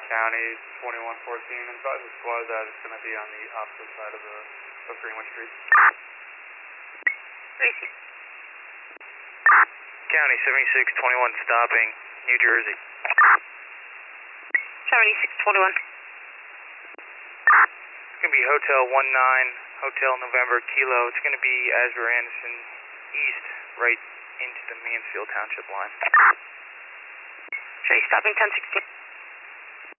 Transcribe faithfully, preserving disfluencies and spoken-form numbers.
County, twenty-one fourteen, and advise the squad that it's going to be on the opposite side of the of Greenwood Street. Tracy. County, seventy-six twenty-one stopping, New Jersey. seventy-six twenty-one. It's going to be Hotel one nine, Hotel November Kilo. It's going to be Asbury Anderson East, right into the Mansfield Township line. Tracy, stopping ten sixteen.